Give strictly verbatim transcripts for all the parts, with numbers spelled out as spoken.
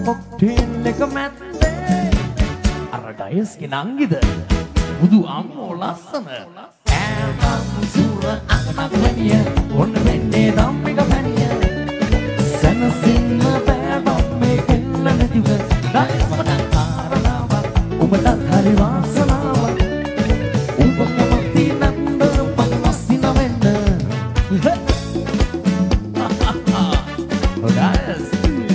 cocktail එක මැත්තේ අර ඩයස්ගේ නංගිද බුදු අම්මෝ ලස්සන ඈනම් සුර අකමක් වෙනිය ඔන්න වෙන්නේ ධම්මික පැනිය සනසින්න බෑබම් මේ කෙල්ල නැතිව ඩයස්මට කාරණාවක් ඔබට හරි වාසනාවක් ඔබ කැමති නැන්ද මගේ මස්සින වෙන්න ඩයස්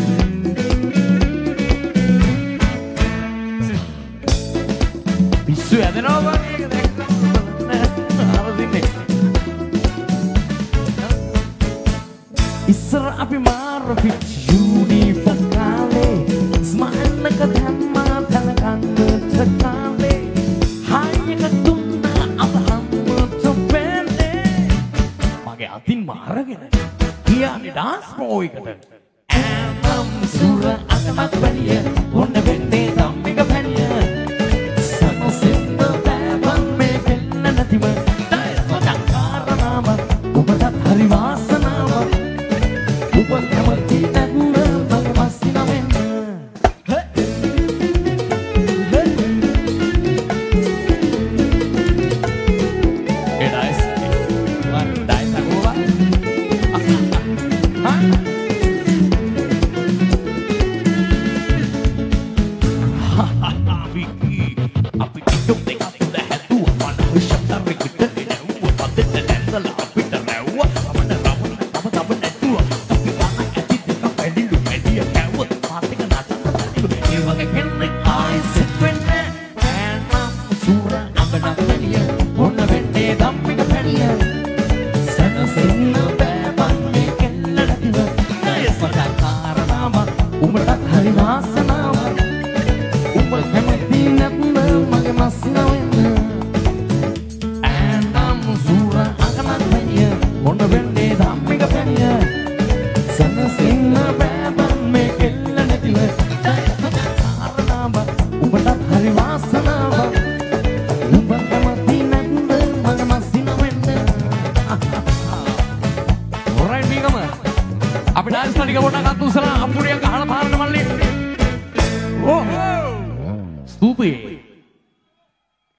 පිස්සු ඇදෙනවා වගේ ඉස්සර අපි මාර පිච් යුනිෆෝම් කාලේ ස්මයිල් එක දැම්මා තනකන්ට කාලේ හයියක දුන්නා අපහම්මට පෙන්නේ මගේ අතින් මාරගෙන ගියානේ ඩාන්ස් ප්‍රෝ එකට ඈනම් සුර අකමක් බැලිය ඔන්න වෙන්නේ ධම්මික පැනිය සනසින්න බෑබන් මේ කෙල්ල නැතිව ඩයස් වටක් කාරණාව ඔබට හරි වාසනාවක් ඔබ කැමති නැත්නම් මගේ මස්සින වෙන්න ඒ ඩයස් වන් ඩයස් අගෝවා අපි අපි කිතුම් දෙක අතර හැදුවා මන විශ්තර විකට නෙවුව පදෙට දැන්දලා අපිට රැව්ව අපන රමන තම තම නැතුව අපි වන ඇති දෙක පැලිලු පැලිය කැවුව පාතික නටන පැලිලු ඒ වගේ කෙනෙක් ආයි සෙට් වෙන්නේ ඈනම් සූර අඟන පැලිය ඔන්න වෙන්නේ ධම්මික පැලිය සනසින්න බෑබන් මේ කෙල්ල නැතිව ඩයස් වටක් කාරණාව උඹට හරි වාසනාව ඔබ කැමති නැත්නම් මගේ මස්සින වෙන්න ඈනම් සූර අඟනක් පැනිය ඔන්න වෙන්නේ ධම්මික පැනිය සනසින්න බෑබන් මේ කෙල්ල නැතිව ඩයස් වටක් කාරණාව උඹට හරි වාසනාව ඔබ කැමති නැත්නම් මගේ මස්සින වෙන්න ඔරයිට් මීගම අපි ඩාන්ස් කරන ටික පොඩ්ඩක් අත් උස්සලා අම්පුරියක් ගහලා පාරට මල්ලි ඕ ස්තුතියි